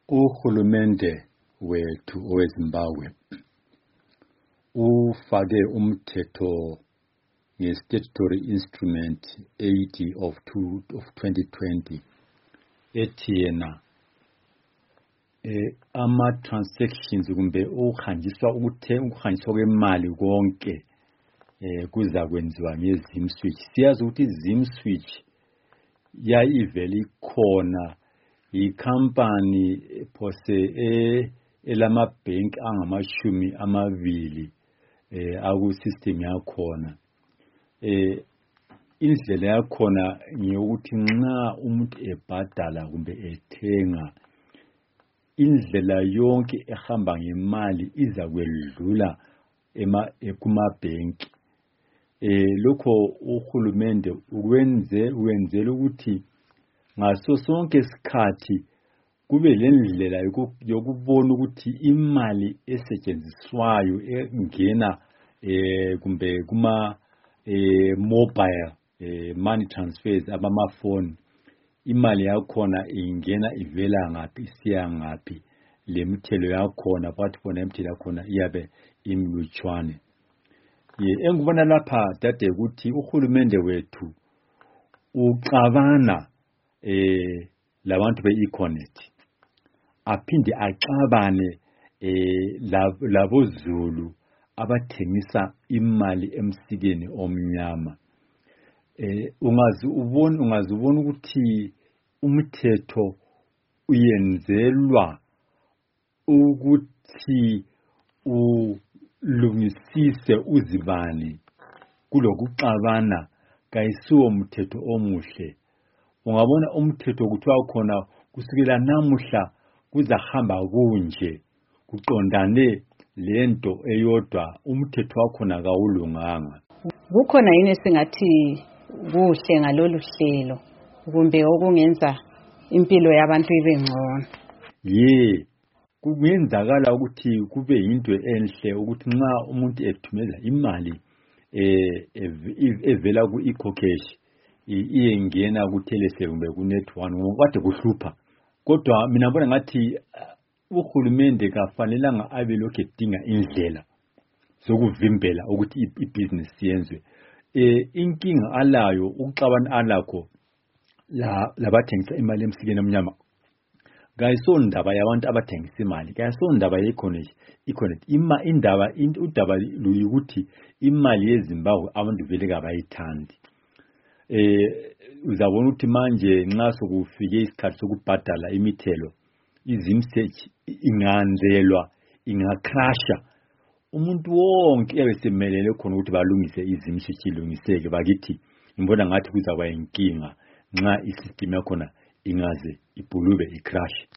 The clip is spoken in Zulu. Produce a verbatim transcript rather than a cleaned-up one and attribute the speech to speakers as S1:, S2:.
S1: Uhulumende wethu oweZimbabwe ufake umthetho nge-statutory instrument eighty of twenty twenty ethi yena eh ama transactions kumbe ukuhanjiswa ukuthe ukuhanjiswa kwemali konke eh kuza kwenziwa ngezim switch. Siyazi ukuthi izim switch yayivele ikhona ikhampani phose eh elama bank angamashumi amabili eh aku system yakhona. Eh indlela yakhona ngiyokuthi nxa umuntu ebhadala kumbe ethenga indlela yonke ehamba ngemali iza kwedlula ema kuma bank. Eh lokho uhulumende ukwenze wenzela ukuthi ngaso sonke isikhathi kube lendlela yokubona ukuthi imali esetshenziswayo engena eh kumbe kuma eh mobile eh money transfers abamafoni imali yakhona ingena ivela ngaphi isiya ngaphi lemithelo yakhona bathi bona imithelo yakhona iyabe imlutshwane. Ye engubona lapha dade ukuthi uhulumende wethu uxabana eh labantu beEconet aphinde axabane eh labo Zulu abathengisa imali emsikeni omnyama. Eh ungazi ubona ungazi ubona ukuthi umthetho uyenzelwa ukuthi ulungisise uzibani kulokuxabana kayisiwo umthetho omuhle. Ungabona umthetho kuthiwa khona kusukela namuhla kuzahamba kunje kuqondane lento eyodwa umthetho wakhona kawulunganga.
S2: Kukhona yini singathi kuhle ngalolu hlelo kumbe okungenza impilo yabantu ibe ngcono?
S1: Ye kungenzakala ukuthi kube into enhle ukuthi nxa umuntu ethumela imali eh evela ku eCocash iyengena ku Telecel kumbe ku Net one ngokwade kuhlupha. Kodwa mina ngibona ngathi uhulumende kafanelanga abe lokho edinga indlela zokuvimbela ukuthi ibusiness yenzwe. Eh inkinga alayo ukuxabana alakho la labathengisa imali emsikeni omnyama kayisondaba yabantu abathengisa imali kayisondaba yeEconet Econet ima indaba udaba luyikuthi imali yeZimbabwe abantu vele kabayithandi. Eh uzabona ukuthi manje nxa sokufike isikhathi sokubhadala imithelo izimsearch inganzelwa ingacrasha umuntu wonke yabesemelele khona ukuthi balungise izimsearch ilungiseke bakithi ngibona ngathi kuzaba inkinga nxa isystem yakhona ingaze ibhulube icrash.